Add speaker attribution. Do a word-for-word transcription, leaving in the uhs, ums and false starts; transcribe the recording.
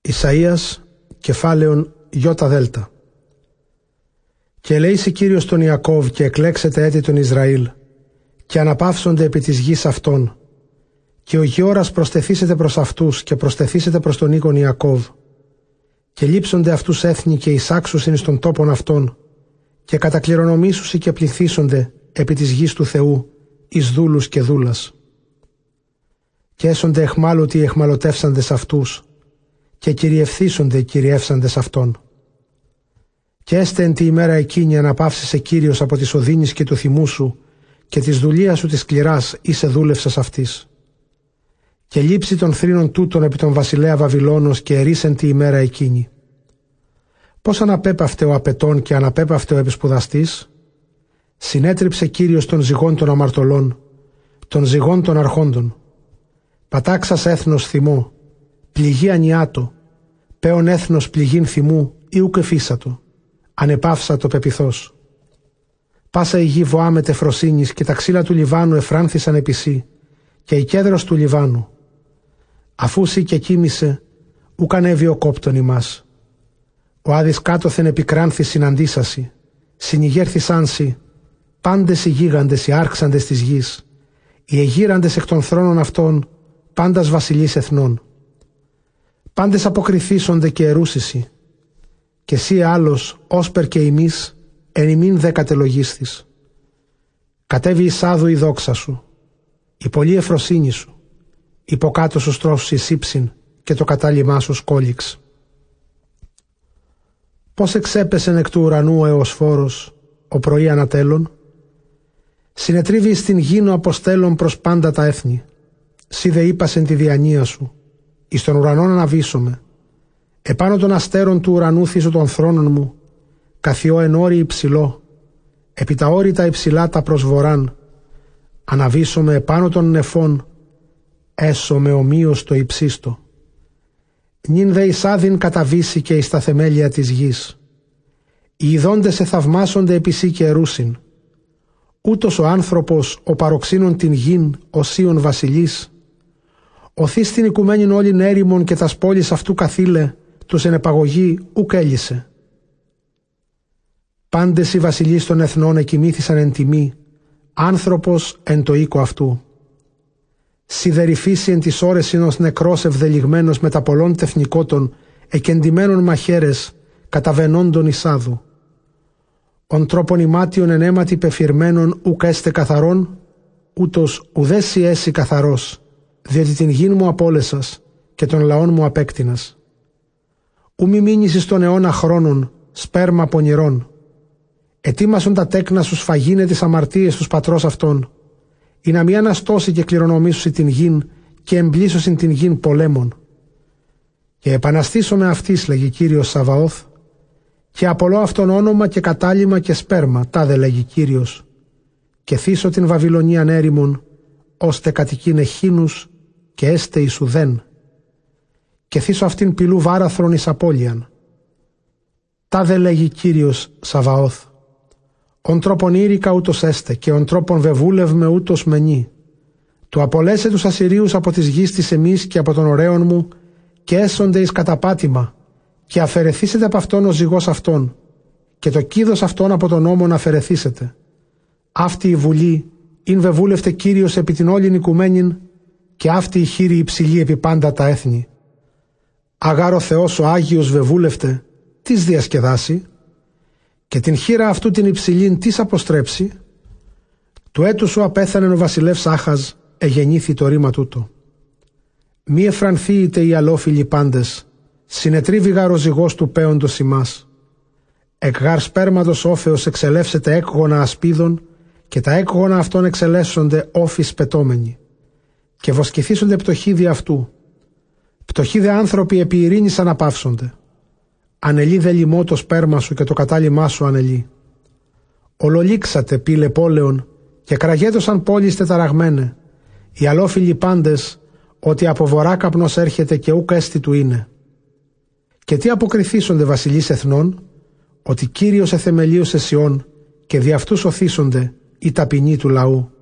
Speaker 1: Ισαΐας, κεφάλαιον Ιώτα Δέλτα. Και ελέησε Κύριος τον Ιακώβ και εκλέξετε έτη τον Ισραήλ, και αναπαύσονται επί της γης αυτών, και ο γεώρας προστεθήσετε προς αυτούς και προστεθήσετε προς τον οίκον Ιακώβ, και λείψονται αυτούς έθνη και εισάξουσιν εις των τόπων αυτών, και κατακληρονομήσουσι και πληθύσονται επί της γης του Θεού εις δούλους και δούλας. Και έσονται εχμάλωτοι οι εχμαλωτεύσαντες αυτούς, και κυριευθύσονται οι κυριεύσαντες αυτών. Και έστε εν τη ημέρα εκείνη αναπαύσεσαι Κύριος από της οδύνης και του θυμού σου, και της δουλείας σου της σκληράς είσαι δούλευσας αυτής. Και λείψει των θρήνων τούτων επί τον βασιλέα Βαβυλώνος και ερίσεν τη ημέρα εκείνη. Πώς αναπέπαυτε ο απετών και αναπέπαυτε ο επισπουδαστής? Συνέτριψε Κύριος των ζυγών των αμαρτωλών, των ζυγών των αρχόντων. Πατάξας έθνος θυμό, πληγή ανιάτο, πέον έθνος πληγήν θυμού ή ουκ εφίσατο, ανεπάυσατο πεπιθός. Πάσα η γη βοά με τεφροσύνης και τα ξύλα του Λιβάνου εφράνθησαν επισή, και η κέδρος του Λιβάνου. Αφούσι και κοίμησε, ουκ ανέβη ο κόπτον ημάς. Ο άδης κάτωθεν επικράνθη συναντήσασι, συνηγέρθησάνσι, πάντες οι γίγαντες οι άρχσαντες της γης, οι εγείραντες εκ των θρόνων αυτών, πάντας βασιλείς εθνών. Πάντες αποκριθήσονται και ερούσισι, και εσύ άλλος, όσπερ και ημείς, εν ημίν δε κατελογίσθης. Κατέβη εις άδου η δόξα σου, η πολλή εφροσύνη σου, υποκάτω σου στρώσους εις ύψιν και το κατάλημά σου σκόλιξ. Πώς εξέπεσεν εκ του ουρανού ο εωσφόρος, ο πρωί ανατέλων, συνετρίβει στην γήνο αποστέλων προς πάντα τα έθνη. Σύ δε είπασεν τη διανία σου, εις τον ουρανόν αναβήσομαι, επάνω των αστέρων του ουρανού θύσω των θρόνων μου, καθιώ εν όρη υψηλό, επί τα όρη τα υψηλά τα προς βοράν, αναβήσομαι επάνω των νεφών, έσω με ομοίως το υψίστο. Νυν δε εις άδειν καταβήσει και εις τα θεμέλια της γης. Οι ειδώντες εθαυμάσονται επί σύ και ερούσιν. Ούτως ο άνθρωπος ο παροξύνων την γην οσίων βασιλείς. Οθείς την οικουμένην όλην έρημον και τας πόλεις αυτού καθήλε, τους εν επαγωγή ουκ έλυσε. Πάντες οι βασιλείς των εθνών εκοιμήθησαν εν τιμή, άνθρωπος εν το οίκο αυτού. Σιδερηφήσει εν τις ώρες ως νεκρός ευδελιγμένος με τα πολλών τεθνικότων, εκεντημένων μαχαίρες, καταβενόντων εισάδου. Ον τρόπον ημάτιον εν αίματι πεφυρμένων ουκ έστε καθαρόν, ούτως ουδέσι έσυ καθαρός, διότι την γην μου απόλεσας και των λαών μου απέκτηνας. Ου μη μείνεις εις τον αιώνα χρόνων, σπέρμα πονηρών. Ετοίμασον τα τέκνα σου σφαγίνε τις αμαρτίες τους πατρός αυτών, ή να μη αναστώσει και κληρονομήσουσι την γην και εμπλήσωσιν την γην πολέμων. Και επαναστήσω με αυτής, λέγει Κύριος Σαβαώθ, και απολώ αυτόν όνομα και κατάλημα και σπέρμα, τάδε λέγει Κύριος, και θύσω την Βαβυλωνίαν έρημον, ώστε κατοικήν εχίνους και έστε εις ουδέν, και θύσω αυτήν πυλού βάραθρον εις απώλειαν. Τάδε λέγει Κύριος Σαβαώθ, ον τρόπον ήρικα ούτως έστε και ον τρόπον βεβούλευμε ούτως μενεί. Του απολέσε τους Ασσυρίους από της γης της εμείς και από των ωραίων μου, και έσονται εις καταπάτημα, και αφαιρεθήσετε από αυτόν ο ζυγός αυτόν, και το κίδος αυτόν από τον νόμον αφαιρεθήσετε. Αυτή η βουλή ειν βεβούλευτε Κύριος επί την όλην οικουμένην, και αυτή η χείρη υψηλή επί πάντα τα έθνη. Αγάρο Θεός ο Άγιος βεβούλευτε, τις διασκεδάσει, και την χείρα αυτού την υψηλήν τις αποστρέψει. Του έτου σου απέθανε ο βασιλεύς Άχαζ, εγεννήθη το ρήμα τούτο. Μη εφρανθείτε οι αλόφιλοι πάντες, συνετρίβει γάρ ο ζυγός του πέοντος ημάς. Εκ γάρ σπέρματος όφεως εξελεύσετε έκγωνα ασπίδων, και τα έκγωνα αυτών εξελεύσονται όφης πετώμενοι. Και βοσκηθήσονται πτωχοί δι' αυτού. Πτωχοί δε άνθρωποι επί ειρήνης αναπαύσονται. Ανελεί δε λιμώ το σπέρμα σου και το κατάλημά σου ανελεί. Ολολήξατε πύλε πόλεων και κραγέτωσαν πόλεις τεταραγμένε. Οι αλόφιλοι πάντες, ότι από βορρά καπνός έρχεται και ούκ έστι του είναι. Και τι αποκριθήσονται βασιλείς εθνών, ότι Κύριος εθεμελίωσε Σιών και δι' αυτούς οθήσονται οι ταπεινοί του λαού.